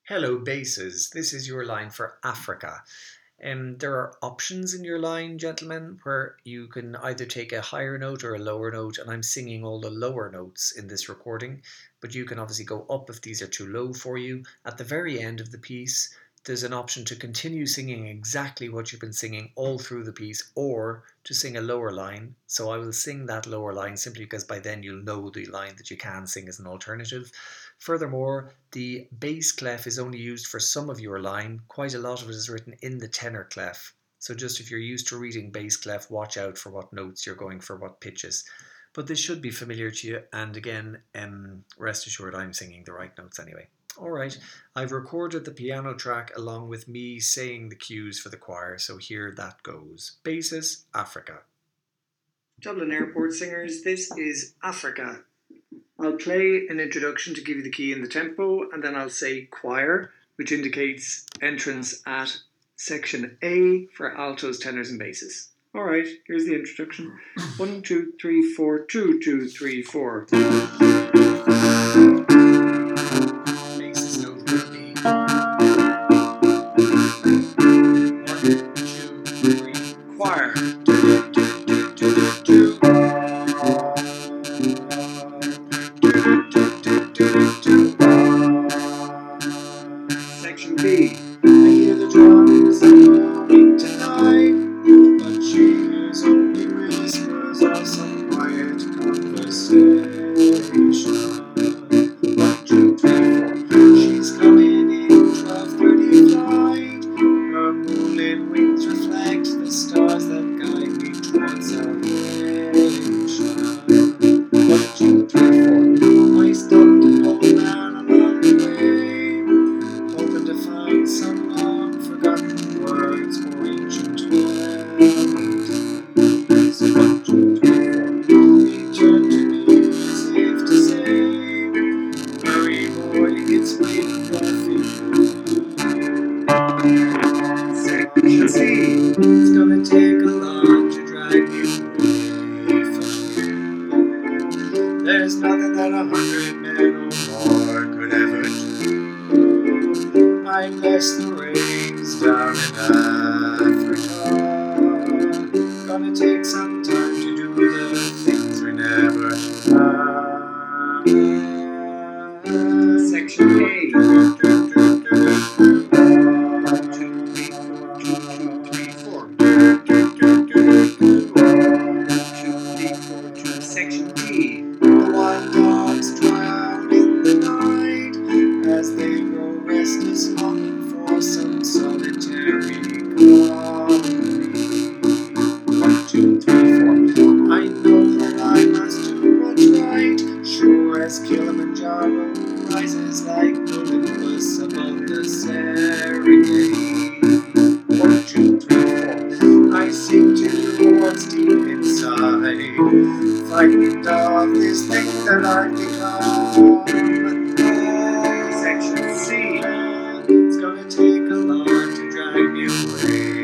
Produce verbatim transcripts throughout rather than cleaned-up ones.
Hello bases, this is your line for Africa. Um, there are options in your line, gentlemen, where you can either take a higher note or a lower note, and I'm singing all the lower notes in this recording, but you can obviously go up if these are too low for you. At the very end of the piece, there's an option to continue singing exactly what you've been singing all through the piece, or to sing a lower line. So I will sing that lower line simply because by then you'll know the line that you can sing as an alternative. Furthermore, the bass clef is only used for some of your line. Quite a lot of it is written in the tenor clef. So just if you're used to reading bass clef, watch out for what notes you're going for, what pitches. But this should be familiar to you, and again, um, rest assured I'm singing the right notes anyway. Alright, I've recorded the piano track along with me saying the cues for the choir, so here that goes. Basis, Africa. Dublin Airport Singers, this is Africa. I'll play an introduction to give you the key and the tempo, and then I'll say choir, which indicates entrance at section A for altos, tenors, and basses. Alright, here's the introduction. One, two, three, four, two, two, three, four. Basis note will be one, two, three, choir. Section B. I hear the drums are coming tonight, but she hears only whispers of some quiet conversation. One, two, three, four. She's coming in twelve thirty flight. Her moonlit wings reflect the stars that guide me towards salvation. One, two, three, four. I stopped an old man along the way, hoping to find some long forgotten words or ancient melodies. One, two, three, four. He turned to me as if to say, hurry boy, it's waiting there for you. Section C. It's gonna take a lot to drag you away from you. There's nothing that a hundred men or more could ever do. I bless the rains down in Africa. Gonna take some time to do the things we never had. Section A. Section B. The wild dogs drown in the night as they grow restless, longing for some solitary company. One, two, three, four. I know that I must do what's right, sure as Kilimanjaro rises like Olympus above the Serengeti. One, two, three, four. I sing to you what's deep inside, frightened of this thing that I've become. Section C. It's gonna take a lot to drag me away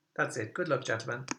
That's it. Good luck, gentlemen.